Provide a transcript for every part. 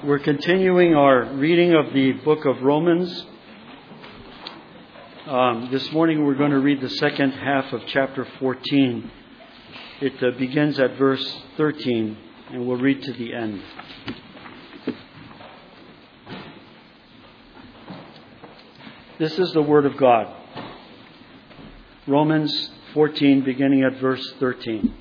We're continuing our reading of the book of Romans. This morning we're going to read the second half of chapter 14. It begins at verse 13 and we'll read to the end. This is the Word of God. Romans 14 beginning at verse 13.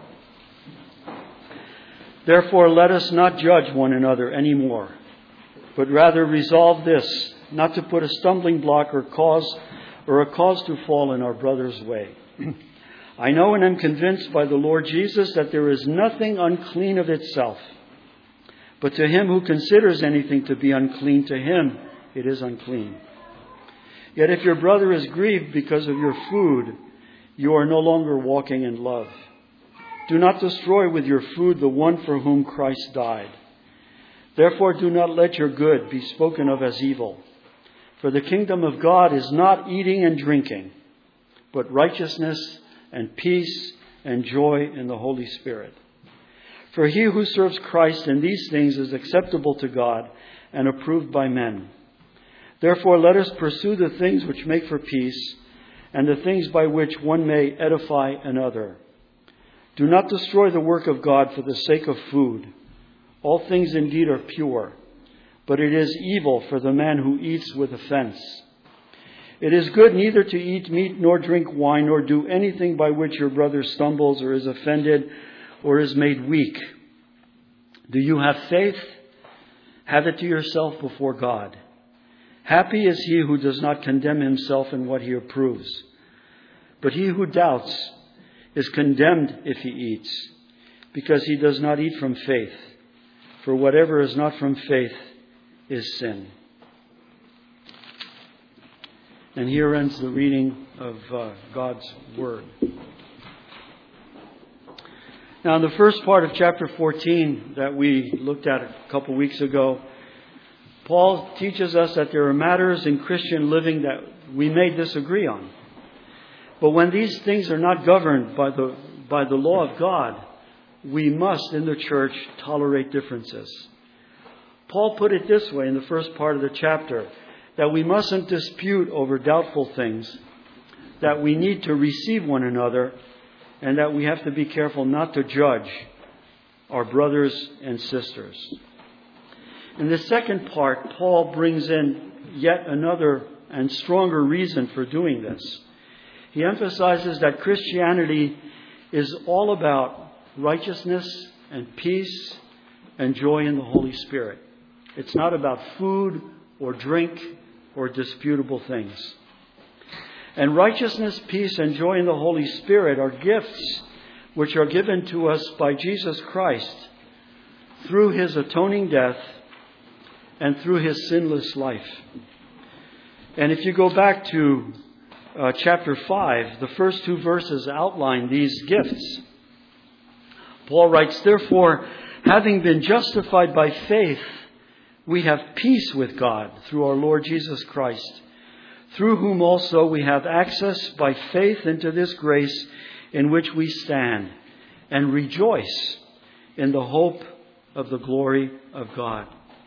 Therefore, let us not judge one another anymore, but rather resolve this, not to put a stumbling block or a cause to fall in our brother's way. I know and am convinced by the Lord Jesus that there is nothing unclean of itself, but to him who considers anything to be unclean, to him it is unclean. Yet if your brother is grieved because of your food, you are no longer walking in love. Do not destroy with your food the one for whom Christ died. Therefore, do not let your good be spoken of as evil. For the kingdom of God is not eating and drinking, but righteousness and peace and joy in the Holy Spirit. For he who serves Christ in these things is acceptable to God and approved by men. Therefore, let us pursue the things which make for peace and the things by which one may edify another. Do not destroy the work of God for the sake of food. All things indeed are pure, but it is evil for the man who eats with offense. It is good neither to eat meat nor drink wine nor do anything by which your brother stumbles or is offended or is made weak. Do you have faith? Have it to yourself before God. Happy is he who does not condemn himself in what he approves. But he who doubts is condemned if he eats, because he does not eat from faith. For whatever is not from faith is sin. And here ends the reading of God's Word. Now, in the first part of chapter 14 that we looked at a couple weeks ago, Paul teaches us that there are matters in Christian living that we may disagree on. But when these things are not governed by the law of God, we must, in the church, tolerate differences. Paul put it this way in the first part of the chapter, that we mustn't dispute over doubtful things, that we need to receive one another, and that we have to be careful not to judge our brothers and sisters. In the second part, Paul brings in yet another and stronger reason for doing this. He emphasizes that Christianity is all about righteousness and peace and joy in the Holy Spirit. It's not about food or drink or disputable things. And righteousness, peace, and joy in the Holy Spirit are gifts which are given to us by Jesus Christ through his atoning death and through his sinless life. And if you go back to chapter 5, the first two verses outline these gifts. Paul writes, therefore, having been justified by faith, we have peace with God through our Lord Jesus Christ, through whom also we have access by faith into this grace in which we stand, and rejoice in the hope of the glory of God.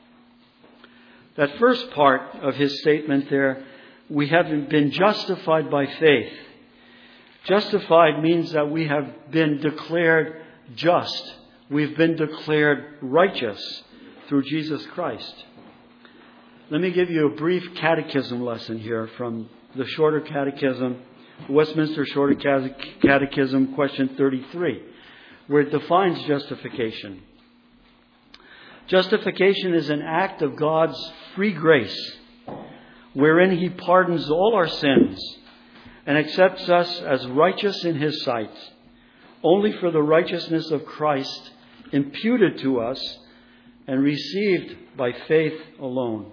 That first part of his statement there, we have been justified by faith. Justified means that we have been declared just. We've been declared righteous through Jesus Christ. Let me give you a brief catechism lesson here from the Shorter Catechism, Westminster Shorter Catechism, question 33, where it defines justification. Justification is an act of God's free grace, wherein he pardons all our sins and accepts us as righteous in his sight, only for the righteousness of Christ imputed to us and received by faith alone.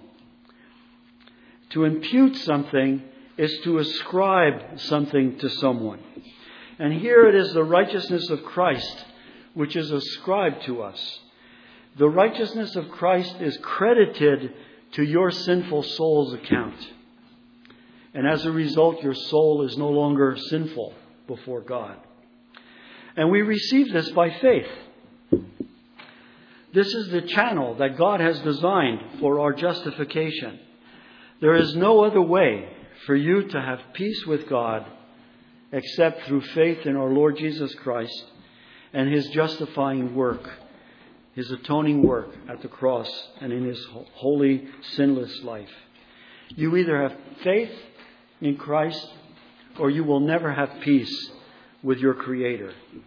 To impute something is to ascribe something to someone. And here it is the righteousness of Christ which is ascribed to us. The righteousness of Christ is credited to your sinful soul's account. And as a result, your soul is no longer sinful before God. And we receive this by faith. This is the channel that God has designed for our justification. There is no other way for you to have peace with God except through faith in our Lord Jesus Christ and His justifying work, His atoning work at the cross and in His holy, sinless life. You either have faith in Christ or you will never have peace with your Creator.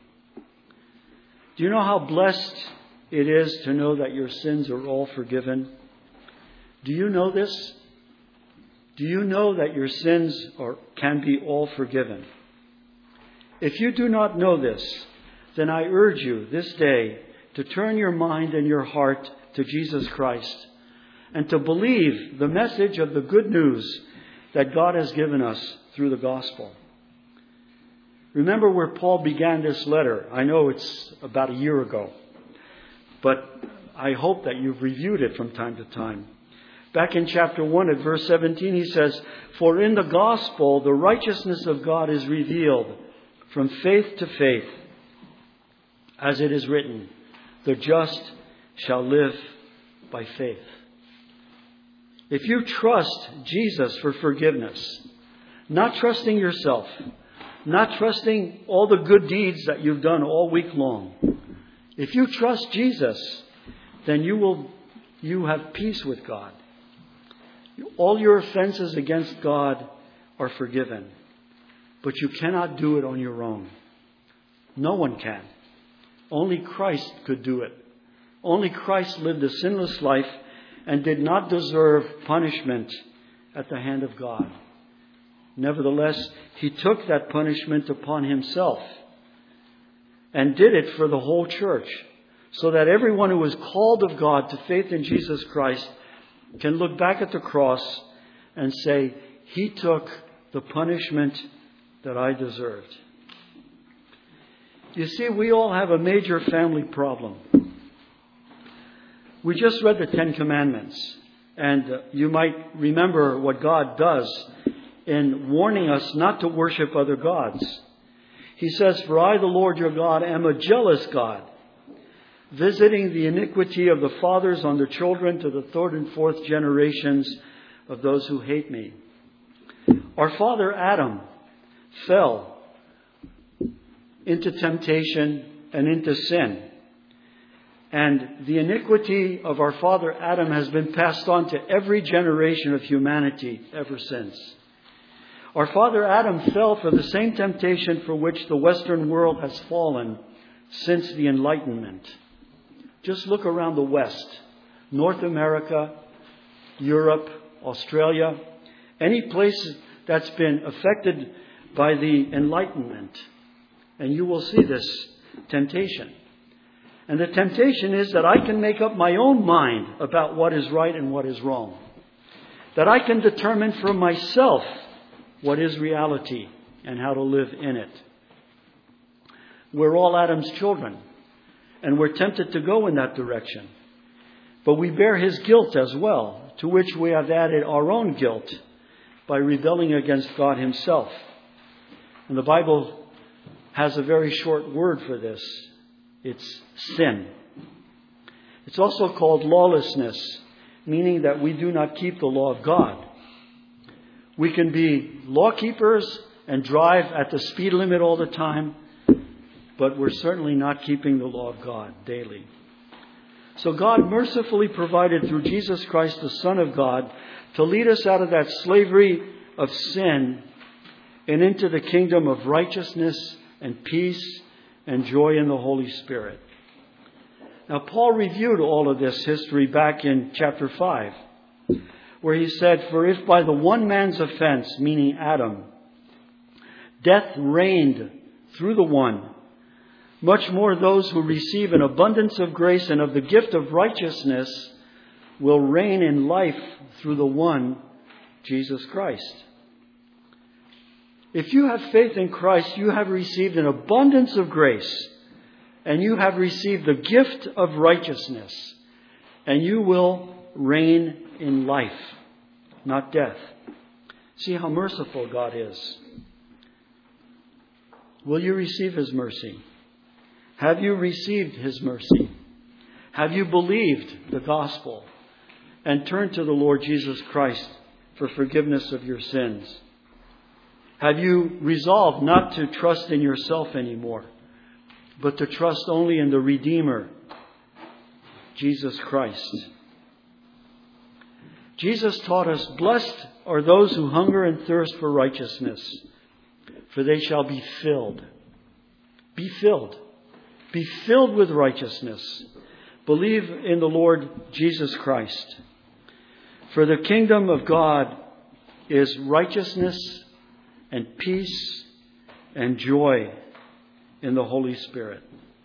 Do you know how blessed it is to know that your sins are all forgiven? Do you know this? Do you know that your sins can be all forgiven? If you do not know this, then I urge you this day to turn your mind and your heart to Jesus Christ and to believe the message of the good news that God has given us through the gospel. Remember where Paul began this letter. I know it's about a year ago, but I hope that you've reviewed it from time to time. Back in chapter 1 at verse 17, he says, "For in the gospel the righteousness of God is revealed from faith to faith. As it is written, the just shall live by faith." If you trust Jesus for forgiveness, not trusting yourself, not trusting all the good deeds that you've done all week long, if you trust Jesus, then you have peace with God. All your offenses against God are forgiven. But you cannot do it on your own. No one can. Only Christ could do it. Only Christ lived a sinless life and did not deserve punishment at the hand of God. Nevertheless, He took that punishment upon Himself and did it for the whole church, so that everyone who is called of God to faith in Jesus Christ can look back at the cross and say, He took the punishment that I deserved. You see, we all have a major family problem. We just read the Ten Commandments, and you might remember what God does in warning us not to worship other gods. He says, "For I, the Lord your God, am a jealous God, visiting the iniquity of the fathers on their children to the third and fourth generations of those who hate me." Our father Adam fell into temptation and into sin. And the iniquity of our father Adam has been passed on to every generation of humanity ever since. Our father Adam fell for the same temptation for which the Western world has fallen since the Enlightenment. Just look around the West, North America, Europe, Australia, any place that's been affected by the Enlightenment, and you will see this temptation. And the temptation is that I can make up my own mind about what is right and what is wrong. That I can determine for myself what is reality and how to live in it. We're all Adam's children, and we're tempted to go in that direction. But we bear his guilt as well, to which we have added our own guilt by rebelling against God Himself. And the Bible has a very short word for this. It's sin. It's also called lawlessness, meaning that we do not keep the law of God. We can be law keepers and drive at the speed limit all the time, but we're certainly not keeping the law of God daily. So God mercifully provided through Jesus Christ, the Son of God, to lead us out of that slavery of sin and into the kingdom of righteousness and peace and joy in the Holy Spirit. Now, Paul reviewed all of this history back in chapter 5, where he said, "For if by the one man's offense," meaning Adam, "death reigned through the one, much more those who receive an abundance of grace and of the gift of righteousness will reign in life through the one, Jesus Christ." If you have faith in Christ, you have received an abundance of grace, and you have received the gift of righteousness, and you will reign in life, not death. See how merciful God is. Will you receive His mercy? Have you received His mercy? Have you believed the gospel and turned to the Lord Jesus Christ for forgiveness of your sins? Have you resolved not to trust in yourself anymore, but to trust only in the Redeemer, Jesus Christ? Jesus taught us, "Blessed are those who hunger and thirst for righteousness, for they shall be filled." Be filled. Be filled with righteousness. Believe in the Lord Jesus Christ. For the kingdom of God is righteousness and peace and joy in the Holy Spirit.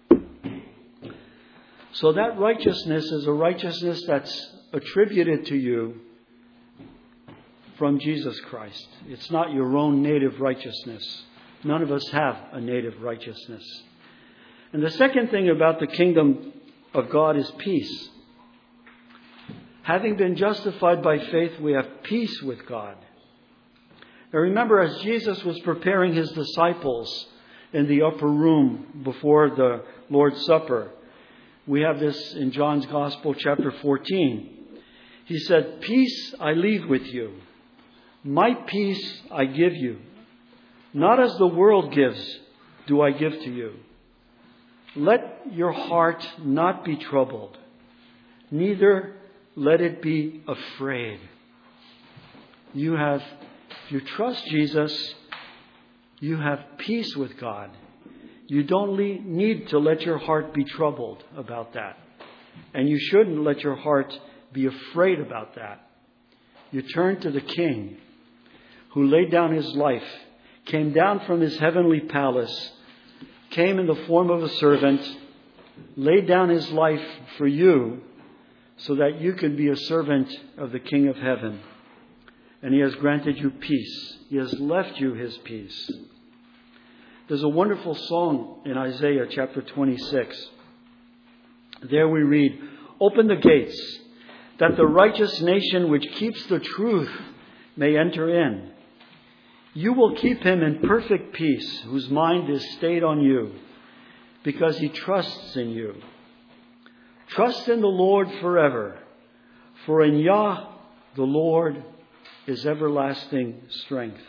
So that righteousness is a righteousness that's attributed to you from Jesus Christ. It's not your own native righteousness. None of us have a native righteousness. And the second thing about the kingdom of God is peace. Having been justified by faith, we have peace with God. Now remember, as Jesus was preparing his disciples in the upper room before the Lord's Supper, we have this in John's Gospel, chapter 14. He said, "Peace I leave with you. My peace I give you. Not as the world gives, do I give to you. Let your heart not be troubled, neither let it be afraid." If you trust Jesus, you have peace with God. You don't need to let your heart be troubled about that. And you shouldn't let your heart be afraid about that. You turn to the King who laid down his life, came down from his heavenly palace, came in the form of a servant, laid down his life for you so that you could be a servant of the King of heaven. And he has granted you peace. He has left you his peace. There's a wonderful song in Isaiah chapter 26. There we read, "Open the gates, that the righteous nation which keeps the truth may enter in. You will keep him in perfect peace, whose mind is stayed on you, because he trusts in you. Trust in the Lord forever, for in Yah the Lord is everlasting strength."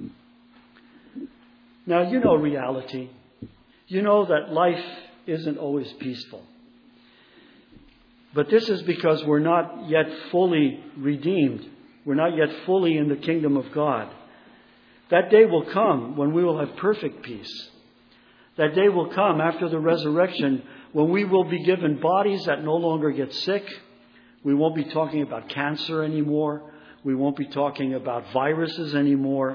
Now, you know reality. You know that life isn't always peaceful. But this is because we're not yet fully redeemed. We're not yet fully in the kingdom of God. That day will come when we will have perfect peace. That day will come after the resurrection when we will be given bodies that no longer get sick. We won't be talking about cancer anymore. We won't be talking about viruses anymore.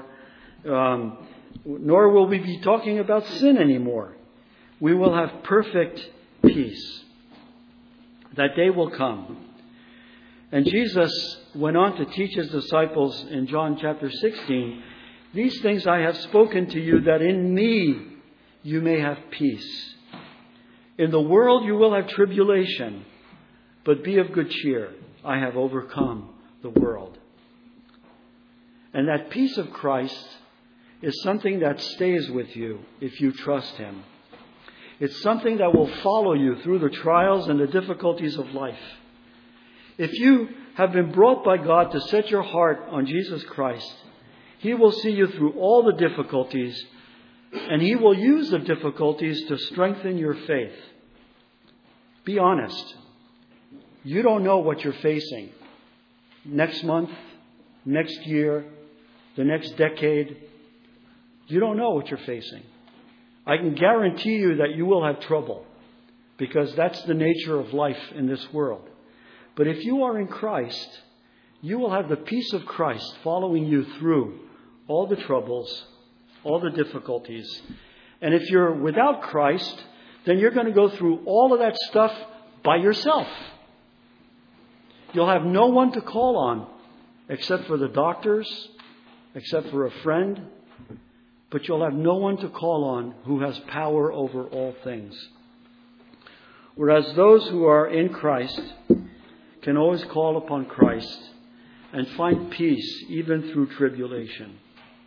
Nor will we be talking about sin anymore. We will have perfect peace. That day will come. And Jesus went on to teach his disciples in John chapter 16, "These things I have spoken to you, that in me you may have peace. In the world you will have tribulation, but be of good cheer. I have overcome the world." And that peace of Christ is something that stays with you if you trust him. It's something that will follow you through the trials and the difficulties of life. If you have been brought by God to set your heart on Jesus Christ, he will see you through all the difficulties, and he will use the difficulties to strengthen your faith. Be honest. You don't know what you're facing next month, next year, the next decade. You don't know what you're facing. I can guarantee you that you will have trouble, because that's the nature of life in this world. But if you are in Christ, you will have the peace of Christ following you through all the troubles, all the difficulties. And if you're without Christ, then you're going to go through all of that stuff by yourself. You'll have no one to call on except for the doctors, except for a friend. But you'll have no one to call on who has power over all things. Whereas those who are in Christ can always call upon Christ and find peace even through tribulation.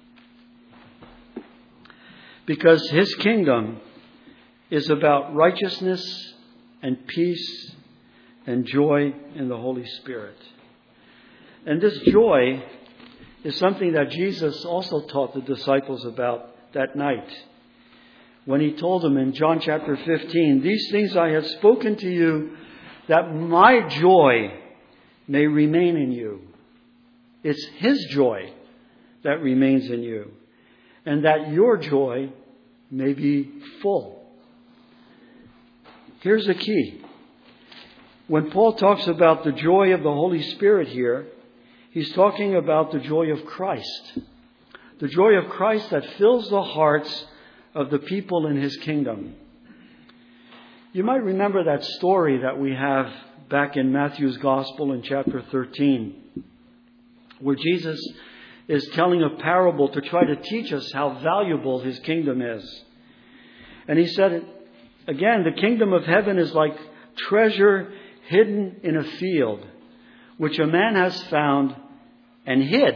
Because his kingdom is about righteousness and peace and joy in the Holy Spirit. And this joy is something that Jesus also taught the disciples about that night, when he told them in John chapter 15, "These things I have spoken to you, that my joy may remain in you." It's his joy that remains in you, and that your joy may be full. Here's the key. When Paul talks about the joy of the Holy Spirit here, he's talking about the joy of Christ. The joy of Christ that fills the hearts of the people in his kingdom. You might remember that story that we have back in Matthew's Gospel in chapter 13, where Jesus is telling a parable to try to teach us how valuable his kingdom is. And he said, again, the kingdom of heaven is like treasure hidden in a field, which a man has found and hid.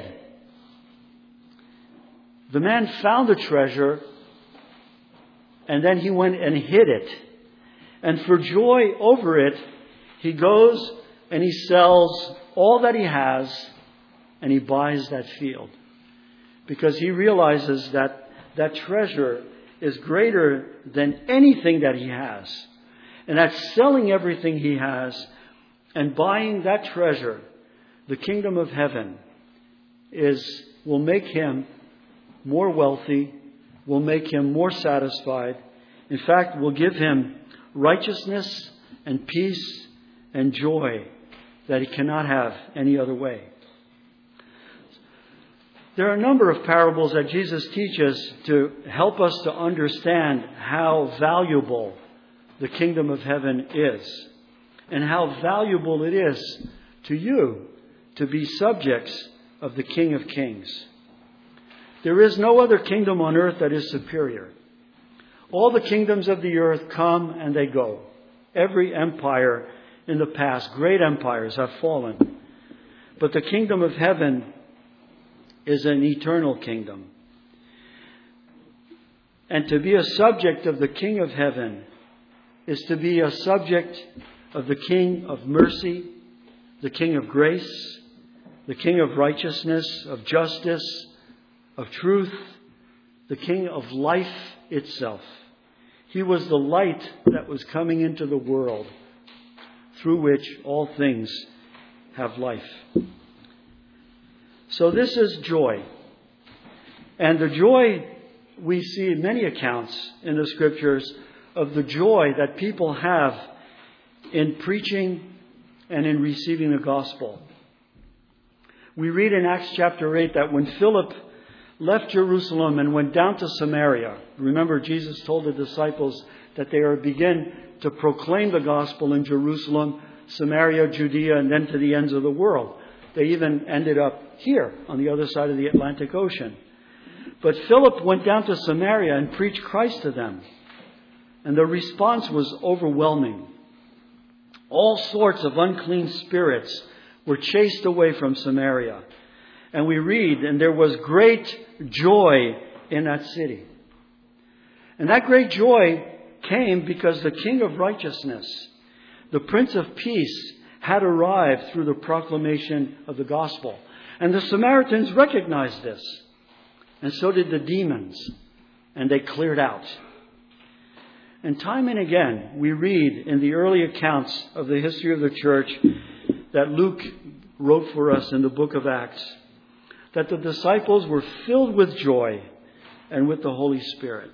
The man found the treasure, and then he went and hid it. And for joy over it, he goes and he sells all that he has, and he buys that field. Because he realizes that that treasure is greater than anything that he has. And that selling everything he has and buying that treasure, the kingdom of heaven, will make him more wealthy, will make him more satisfied. In fact, will give him righteousness and peace and joy that he cannot have any other way. There are a number of parables that Jesus teaches to help us to understand how valuable the kingdom of heaven is, and how valuable it is to you to be subjects of the King of Kings. There is no other kingdom on earth that is superior. All the kingdoms of the earth come and they go. Every empire in the past, great empires, have fallen. But the kingdom of heaven is an eternal kingdom. And to be a subject of the King of heaven is to be a subject of the King of mercy, the King of grace, the King of righteousness, of justice, of truth, the King of life itself. He was the light that was coming into the world, through which all things have life. So this is joy. And the joy, we see in many accounts in the Scriptures of the joy that people have in preaching and in receiving the gospel. We read in Acts chapter 8 that when Philip left Jerusalem and went down to Samaria, remember Jesus told the disciples that they are begin to proclaim the gospel in Jerusalem, Samaria, Judea, and then to the ends of the world. They even ended up here on the other side of the Atlantic Ocean. But Philip went down to Samaria and preached Christ to them. And the response was overwhelming. All sorts of unclean spirits were chased away from Samaria. And we read, and there was great joy in that city. And that great joy came because the King of righteousness, the Prince of Peace, had arrived through the proclamation of the gospel. And the Samaritans recognized this. And so did the demons. And they cleared out. And time and again, we read in the early accounts of the history of the church that Luke wrote for us in the book of Acts, that the disciples were filled with joy and with the Holy Spirit.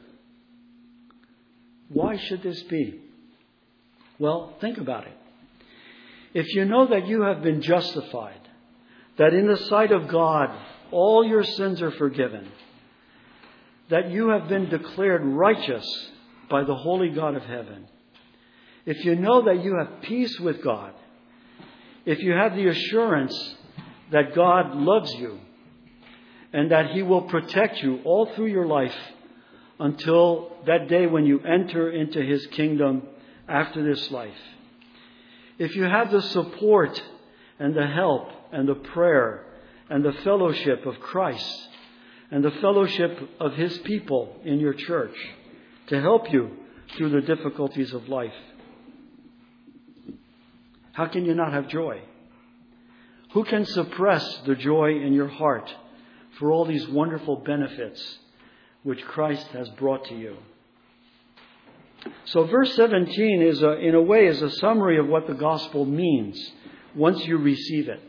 Why should this be? Well, think about it. If you know that you have been justified, that in the sight of God all your sins are forgiven, that you have been declared righteous by the holy God of heaven, if you know that you have peace with God, if you have the assurance that God loves you and that He will protect you all through your life until that day when you enter into His kingdom after this life, if you have the support and the help and the prayer and the fellowship of Christ and the fellowship of His people in your church to help you through the difficulties of life, how can you not have joy? Who can suppress the joy in your heart for all these wonderful benefits which Christ has brought to you? So verse 17 in a way is a summary of what the gospel means once you receive it.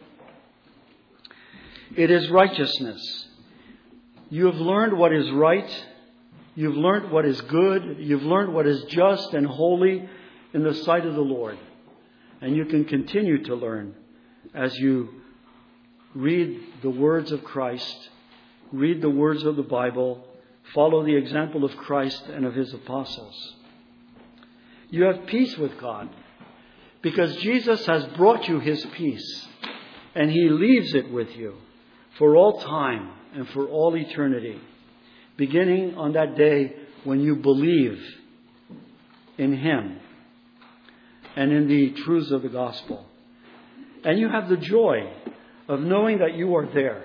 It is righteousness. You have learned what is right. You've learned what is good. You've learned what is just and holy in the sight of the Lord. And you can continue to learn as you read the words of Christ, read the words of the Bible, follow the example of Christ and of His apostles. You have peace with God because Jesus has brought you His peace, and He leaves it with you for all time and for all eternity, beginning on that day when you believe in Him and in the truths of the gospel. And you have the joy of knowing that you are there.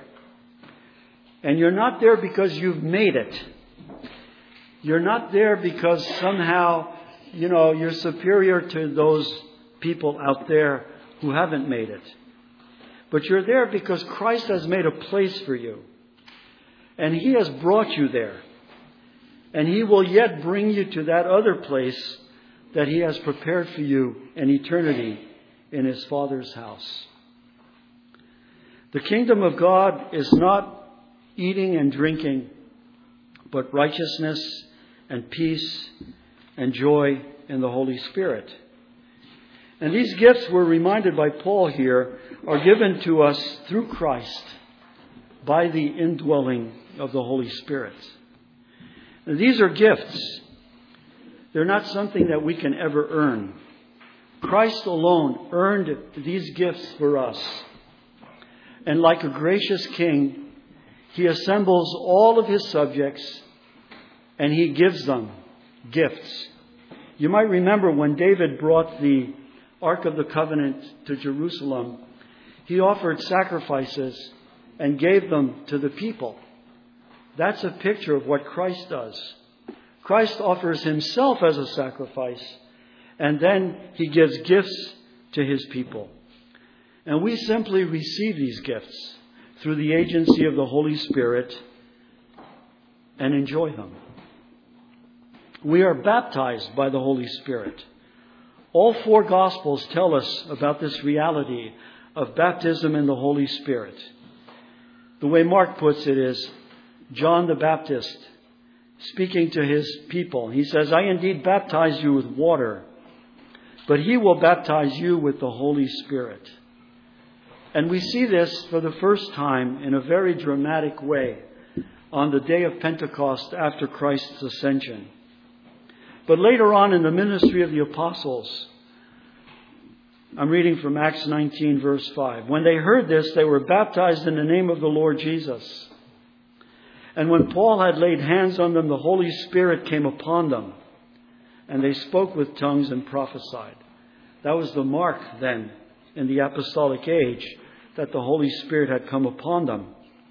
And you're not there because you've made it. You're not there because somehow, you're superior to those people out there who haven't made it. But you're there because Christ has made a place for you. And He has brought you there. And He will yet bring you to that other place that He has prepared for you in eternity in His Father's house. The kingdom of God is not eating and drinking, but righteousness and peace and joy in the Holy Spirit. And these gifts, we're reminded by Paul here, are given to us through Christ by the indwelling of the Holy Spirit. And these are gifts. They're not something that we can ever earn. Christ alone earned these gifts for us. And like a gracious king, He assembles all of His subjects and He gives them gifts. You might remember when David brought the Ark of the Covenant to Jerusalem, he offered sacrifices and gave them to the people. That's a picture of what Christ does. Christ offers Himself as a sacrifice, and then He gives gifts to His people. And we simply receive these gifts through the agency of the Holy Spirit and enjoy them. We are baptized by the Holy Spirit. All four Gospels tell us about this reality of baptism in the Holy Spirit. The way Mark puts it is, John the Baptist, speaking to his people, he says, I indeed baptize you with water, but He will baptize you with the Holy Spirit. And we see this for the first time in a very dramatic way on the day of Pentecost after Christ's ascension. But later on in the ministry of the apostles, I'm reading from Acts 19, verse 5. When they heard this, they were baptized in the name of the Lord Jesus. And when Paul had laid hands on them, the Holy Spirit came upon them, and they spoke with tongues and prophesied. That was the mark then in the apostolic age that the Holy Spirit had come upon them.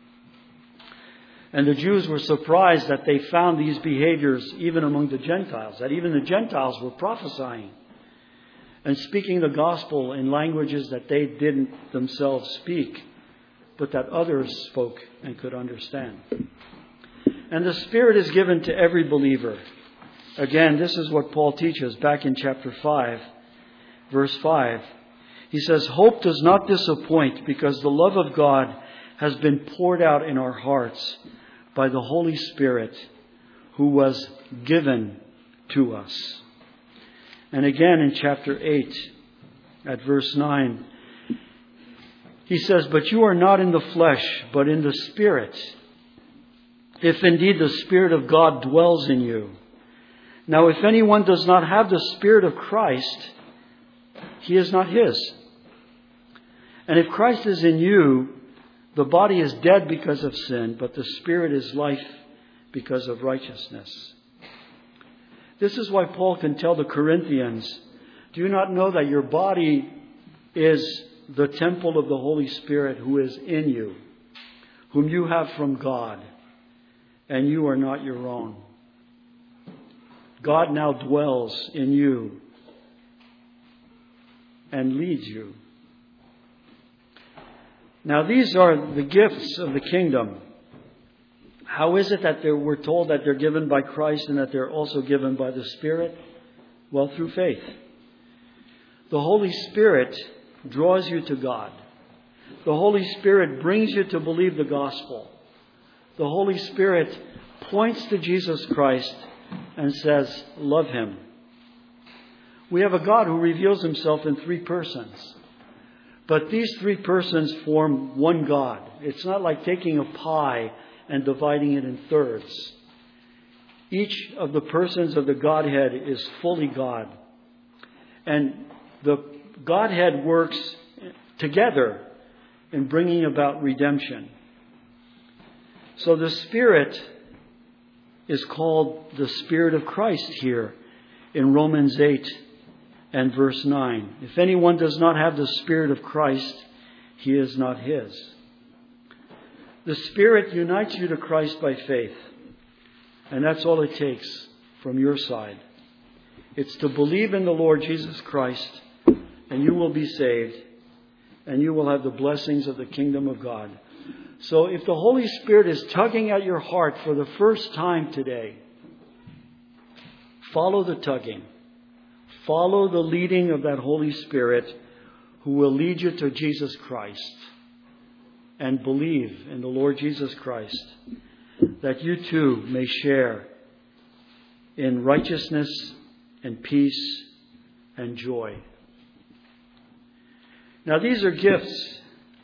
And the Jews were surprised that they found these behaviors even among the Gentiles, that even the Gentiles were prophesying and speaking the gospel in languages that they didn't themselves speak, but that others spoke and could understand. And the Spirit is given to every believer. Again, this is what Paul teaches back in chapter 5, verse 5. He says, hope does not disappoint because the love of God has been poured out in our hearts by the Holy Spirit who was given to us. And again in chapter 8 at verse 9, he says, but you are not in the flesh, but in the Spirit, if indeed the Spirit of God dwells in you. Now if anyone does not have the Spirit of Christ, he is not His. And if Christ is in you, the body is dead because of sin, but the Spirit is life because of righteousness. This is why Paul can tell the Corinthians, do you not know that your body is the temple of the Holy Spirit who is in you, whom you have from God, and you are not your own? God now dwells in you. and leads you. Now these are the gifts of the kingdom. How is it that we're told that they're given by Christ and that they're also given by the Spirit? Well, through faith. The Holy Spirit draws you to God. The Holy Spirit brings you to believe the gospel. The Holy Spirit points to Jesus Christ and says, love Him. We have a God who reveals Himself in three persons. But these three persons form one God. It's not like taking a pie and dividing it in thirds. Each of the persons of the Godhead is fully God. And the Godhead works together in bringing about redemption. So the Spirit is called the Spirit of Christ here in Romans 8 and verse 9. If anyone does not have the Spirit of Christ, he is not His. The Spirit unites you to Christ by faith. And that's all it takes from your side. It's to believe in the Lord Jesus Christ, and you will be saved, and you will have the blessings of the kingdom of God. So if the Holy Spirit is tugging at your heart for the first time today, follow the tugging. Follow the leading of that Holy Spirit who will lead you to Jesus Christ. And believe in the Lord Jesus Christ, that you too may share in righteousness and peace and joy. Now these are gifts.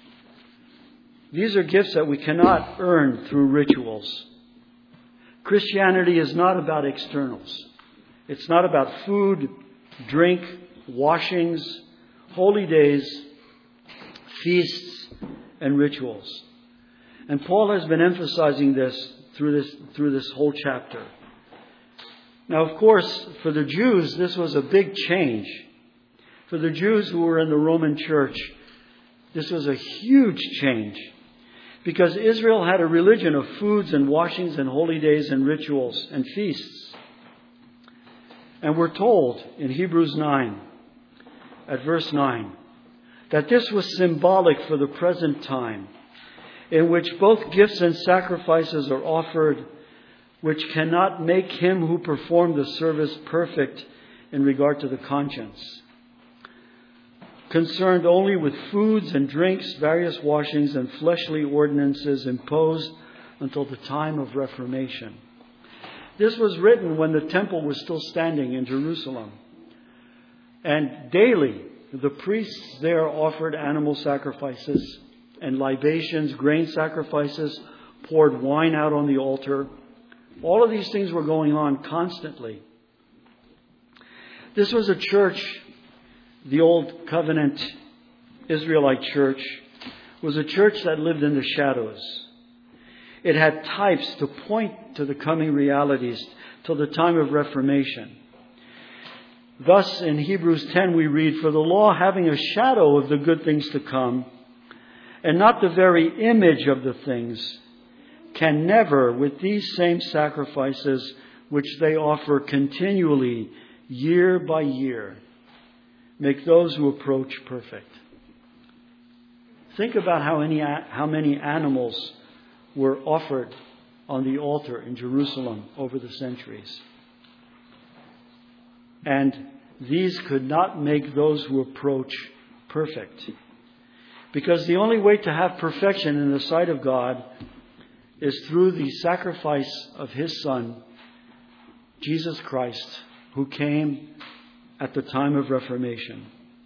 These are gifts that we cannot earn through rituals. Christianity is not about externals. It's not about food, drink, washings, holy days, feasts, and rituals. And Paul has been emphasizing this through this whole chapter. Now, of course, for the Jews, this was a big change. For the Jews who were in the Roman church, this was a huge change. Because Israel had a religion of foods and washings and holy days and rituals and feasts. And we're told in Hebrews 9, at verse 9, that this was symbolic for the present time, in which both gifts and sacrifices are offered, which cannot make him who performed the service perfect in regard to the conscience. Concerned only with foods and drinks, various washings, and fleshly ordinances imposed until the time of Reformation. This was written when the temple was still standing in Jerusalem. And daily, the priests there offered animal sacrifices and libations, grain sacrifices, poured wine out on the altar. All of these things were going on constantly. This was a church, the Old Covenant Israelite church, was a church that lived in the shadows. It had types to point to the coming realities till the time of Reformation. Thus, in Hebrews 10 we read, "For the law, having a shadow of the good things to come, and not the very image of the things, can never, with these same sacrifices which they offer continually, year by year, make those who approach perfect." Think about how many animals were offered on the altar in Jerusalem over the centuries. And these could not make those who approach perfect. Because the only way to have perfection in the sight of God is through the sacrifice of His Son, Jesus Christ, who came at the time of Reformation.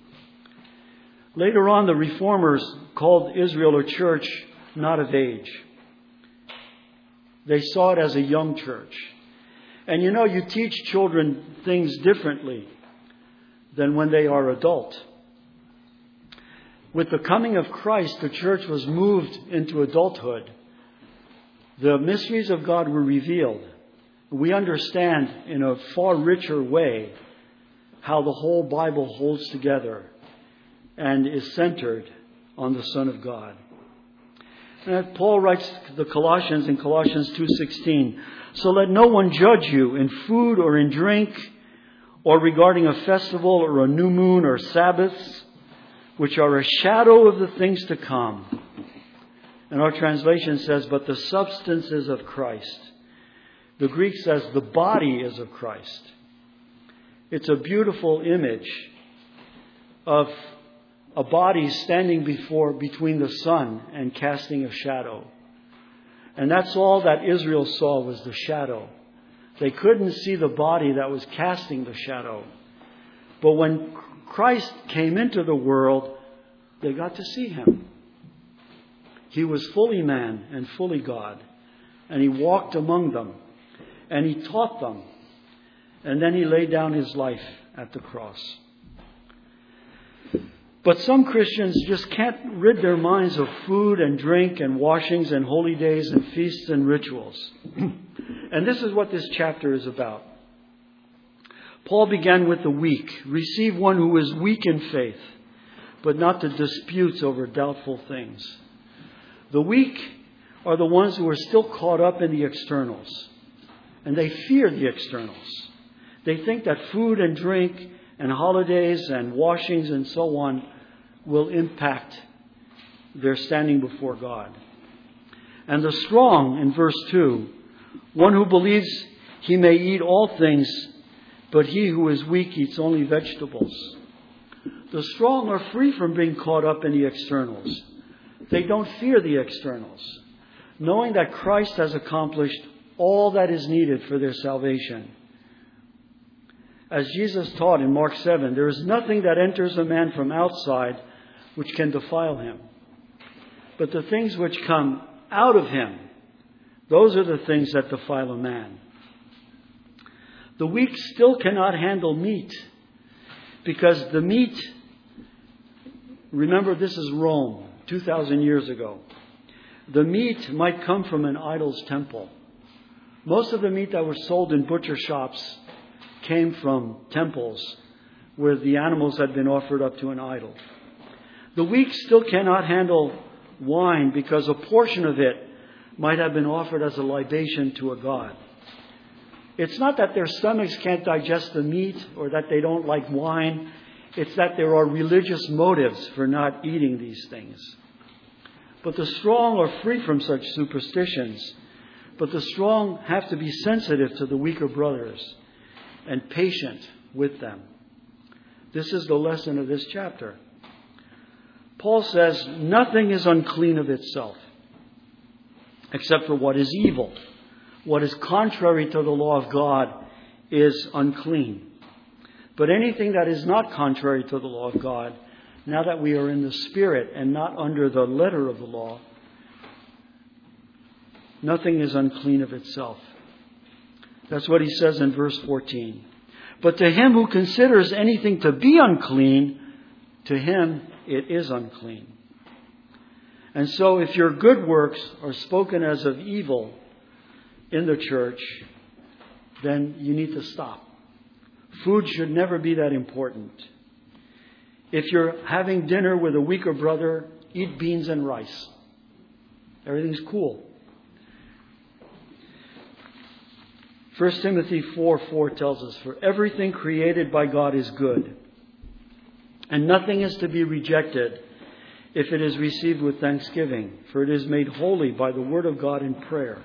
Later on, the Reformers called Israel a church not of age. They saw it as a young church. And you teach children things differently than when they are adult. With the coming of Christ, the church was moved into adulthood. The mysteries of God were revealed. We understand in a far richer way how the whole Bible holds together and is centered on the Son of God. And Paul writes to the Colossians in Colossians 2:16, "So let no one judge you in food or in drink, or regarding a festival or a new moon or Sabbaths, which are a shadow of the things to come. And our translation says, but the substance is of Christ. The Greek says the body is of Christ. It's a beautiful image of a body standing between the sun and casting a shadow. And that's all that Israel saw was the shadow. They couldn't see the body that was casting the shadow. But when Christ came into the world, they got to see him. He was fully man and fully God. And he walked among them. And he taught them. And then he laid down his life at the cross. But some Christians just can't rid their minds of food and drink and washings and holy days and feasts and rituals. And this is what this chapter is about. Paul began with the weak. Receive one who is weak in faith, but not to disputes over doubtful things. The weak are the ones who are still caught up in the externals. And they fear the externals. They think that food and drink and holidays and washings and so on will impact their standing before God. And the strong, in verse 2, one who believes he may eat all things, but he who is weak eats only vegetables. The strong are free from being caught up in the externals. They don't fear the externals, knowing that Christ has accomplished all that is needed for their salvation. As Jesus taught in Mark 7, there is nothing that enters a man from outside which can defile him. But the things which come out of him, those are the things that defile a man. The weak still cannot handle meat, because the meat, remember this is Rome, 2,000 years ago. The meat might come from an idol's temple. Most of the meat that was sold in butcher shops came from temples where the animals had been offered up to an idol. The weak still cannot handle wine because a portion of it might have been offered as a libation to a god. It's not that their stomachs can't digest the meat or that they don't like wine. It's that there are religious motives for not eating these things. But the strong are free from such superstitions. But the strong have to be sensitive to the weaker brothers and patient with them. This is the lesson of this chapter. Paul says nothing is unclean of itself except for what is evil. What is contrary to the law of God is unclean. But anything that is not contrary to the law of God, now that we are in the Spirit and not under the letter of the law, nothing is unclean of itself. That's what he says in verse 14. But to him who considers anything to be unclean, to him it is unclean. And so if your good works are spoken as of evil in the church, then you need to stop. Food should never be that important. If you're having dinner with a weaker brother, eat beans and rice. Everything's cool. 1 Timothy 4:4 tells us, for everything created by God is good, and nothing is to be rejected if it is received with thanksgiving, for it is made holy by the word of God in prayer.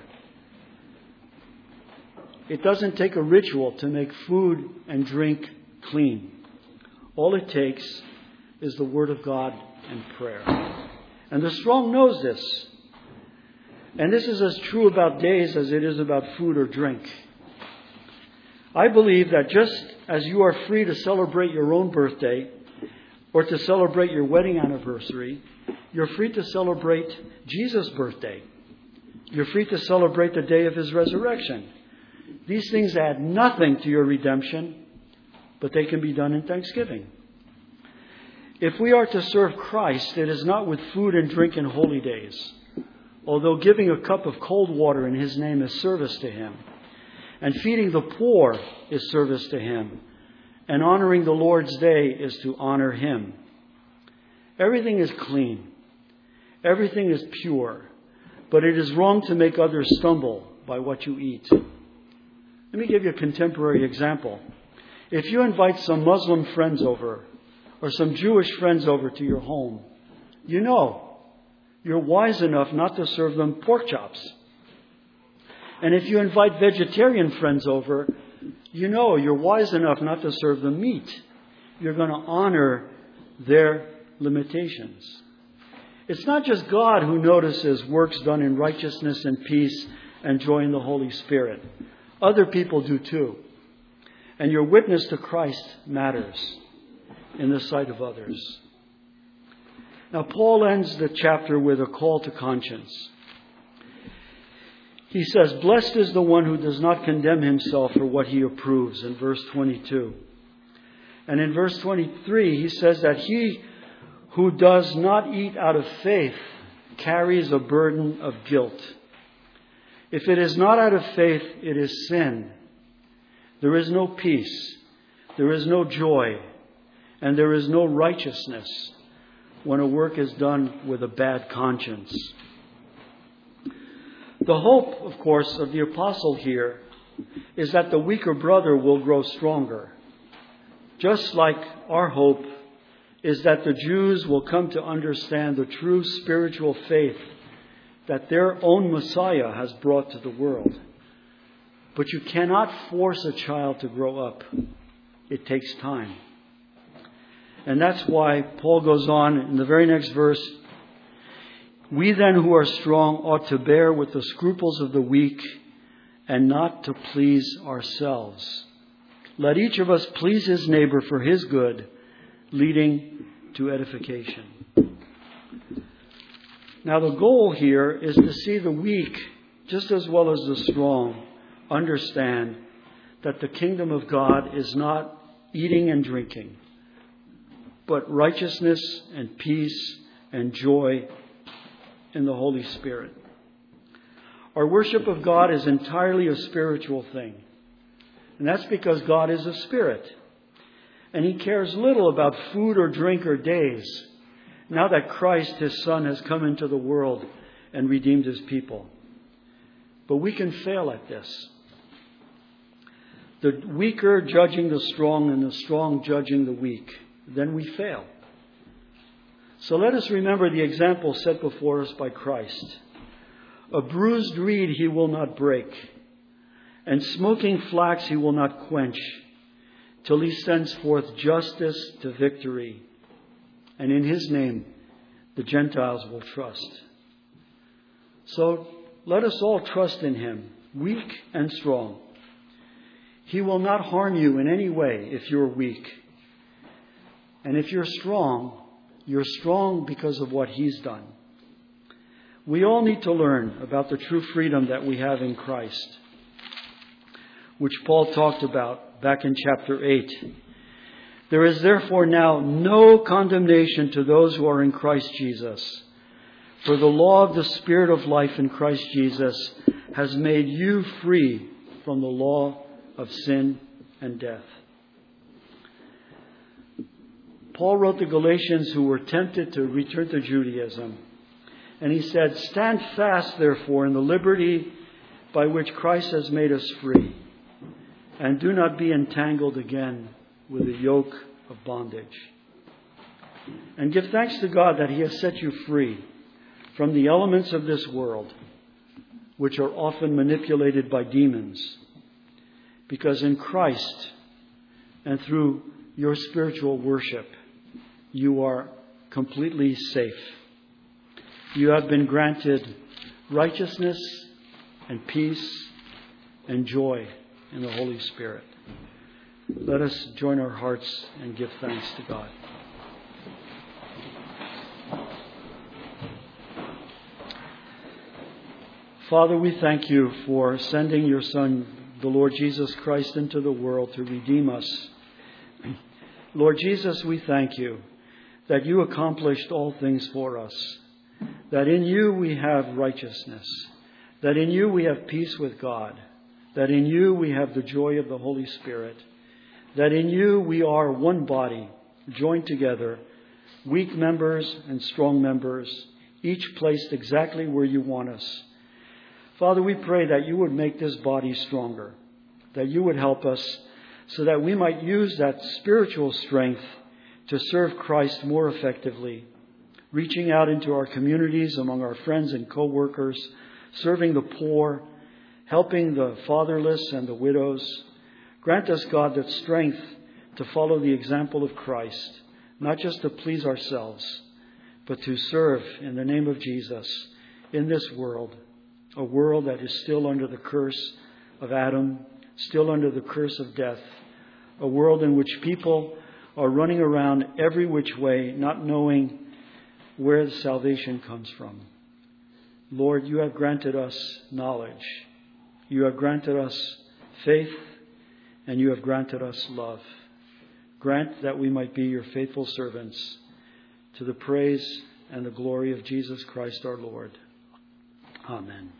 It doesn't take a ritual to make food and drink clean. All it takes is the word of God and prayer. And the strong knows this. And this is as true about days as it is about food or drink. I believe that just as you are free to celebrate your own birthday or to celebrate your wedding anniversary, you're free to celebrate Jesus' birthday. You're free to celebrate the day of his resurrection. These things add nothing to your redemption, but they can be done in thanksgiving. If we are to serve Christ, it is not with food and drink and holy days, although giving a cup of cold water in his name is service to him, and feeding the poor is service to him, and honoring the Lord's day is to honor him. Everything is clean. Everything is pure. But it is wrong to make others stumble by what you eat. Let me give you a contemporary example. If you invite some Muslim friends over or some Jewish friends over to your home, you know you're wise enough not to serve them pork chops. And if you invite vegetarian friends over, you know you're wise enough not to serve them meat. You're going to honor their limitations. It's not just God who notices works done in righteousness and peace and joy in the Holy Spirit. Other people do too. And your witness to Christ matters in the sight of others. Now, Paul ends the chapter with a call to conscience. He says, "Blessed is the one who does not condemn himself for what he approves," in verse 22. And in verse 23, he says that he who does not eat out of faith carries a burden of guilt. If it is not out of faith, it is sin. There is no peace, there is no joy, and there is no righteousness when a work is done with a bad conscience. The hope, of course, of the apostle here is that the weaker brother will grow stronger. Just like our hope is that the Jews will come to understand the true spiritual faith that their own Messiah has brought to the world. But you cannot force a child to grow up. It takes time. And that's why Paul goes on in the very next verse, "We then who are strong ought to bear with the scruples of the weak and not to please ourselves. Let each of us please his neighbor for his good, leading to edification." Now the goal here is to see the weak, just as well as the strong, understand that the kingdom of God is not eating and drinking, but righteousness and peace and joy in the Holy Spirit. Our worship of God is entirely a spiritual thing. And that's because God is a spirit. And He cares little about food or drink or days, now that Christ, His Son, has come into the world and redeemed His people. But we can fail at this. The weaker judging the strong and the strong judging the weak. Then we fail. So let us remember the example set before us by Christ. A bruised reed He will not break, and smoking flax He will not quench, till He sends forth justice to victory. And in His name, the Gentiles will trust. So let us all trust in Him, weak and strong. He will not harm you in any way if you're weak. And if you're strong because of what He's done. We all need to learn about the true freedom that we have in Christ, which Paul talked about back in chapter 8. There is therefore now no condemnation to those who are in Christ Jesus. For the law of the Spirit of life in Christ Jesus has made you free from the law of sin and death. Paul wrote to Galatians who were tempted to return to Judaism. And he said, "Stand fast, therefore, in the liberty by which Christ has made us free. And do not be entangled again with the yoke of bondage. And give thanks to God that He has set you free from the elements of this world, which are often manipulated by demons. Because in Christ and through your spiritual worship, you are completely safe. You have been granted righteousness and peace and joy in the Holy Spirit." Let us join our hearts and give thanks to God. Father, we thank You for sending Your Son, the Lord Jesus Christ, into the world to redeem us. Lord Jesus, we thank You that You accomplished all things for us, that in You we have righteousness, that in You we have peace with God, that in You we have the joy of the Holy Spirit, that in You we are one body, joined together, weak members and strong members, each placed exactly where You want us. Father, we pray that You would make this body stronger, that You would help us so that we might use that spiritual strength to serve Christ more effectively, reaching out into our communities among our friends and co-workers, serving the poor, helping the fatherless and the widows. Grant us, God, that strength to follow the example of Christ, not just to please ourselves, but to serve in the name of Jesus in this world, a world that is still under the curse of Adam, still under the curse of death, a world in which people are running around every which way, not knowing where the salvation comes from. Lord, you have granted us knowledge. You have granted us faith, and you have granted us love. Grant that we might be your faithful servants to the praise and the glory of Jesus Christ our Lord. Amen.